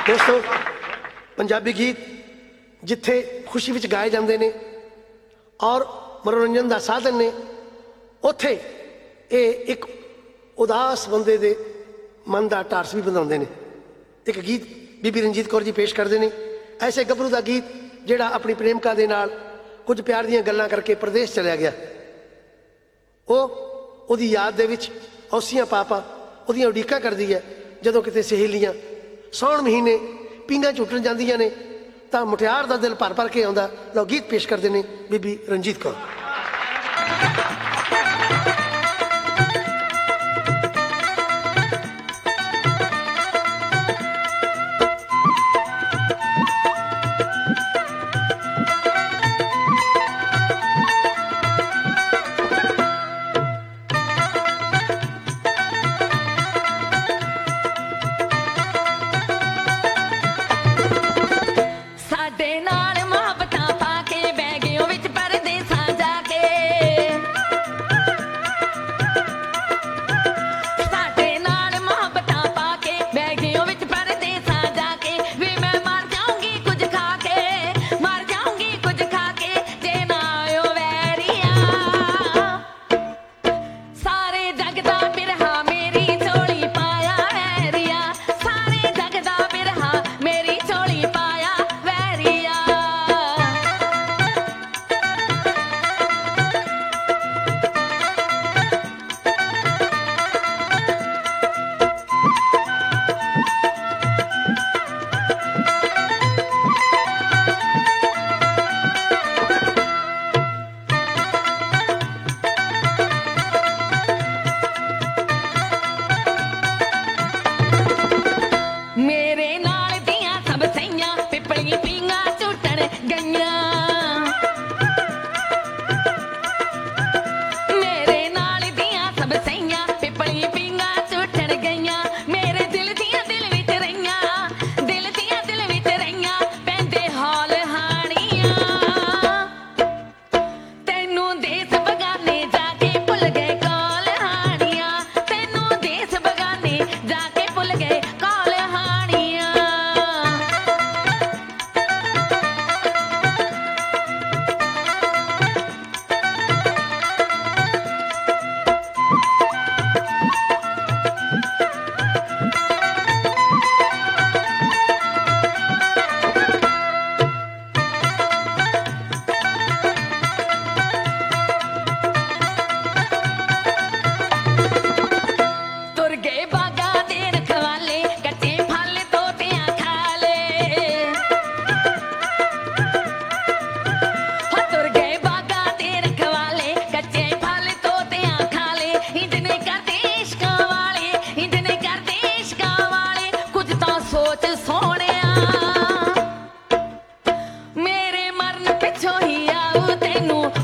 दोस्तों पंजाबी गीत जिथे खुशी विच गाए जाते हैं और मनोरंजन का साधन ने उत्थे ये एक उदास बंदे दे मन का ढारस भी बनाते हैं। एक गीत बीबी रंजीत कौर जी पेश करते हैं, ऐसे गभरू का गीत जिहड़ा अपनी प्रेमिका दे नाल कुछ प्यार दीयां गल्लां करके प्रदेश चलिया गया। ओहदी याद दे विच औसियां पापा ओहदियां उड़ीकां करदी है जदों किते सहेलियां सौण महीने पींघां झुटण जांदियां ने तां मुटियार दा दिल भर भर के आउंदा। लो गीत पेश करदे ने बीबी रंजीत कौर। मेरे मरन पिछों ही आऊ तेनू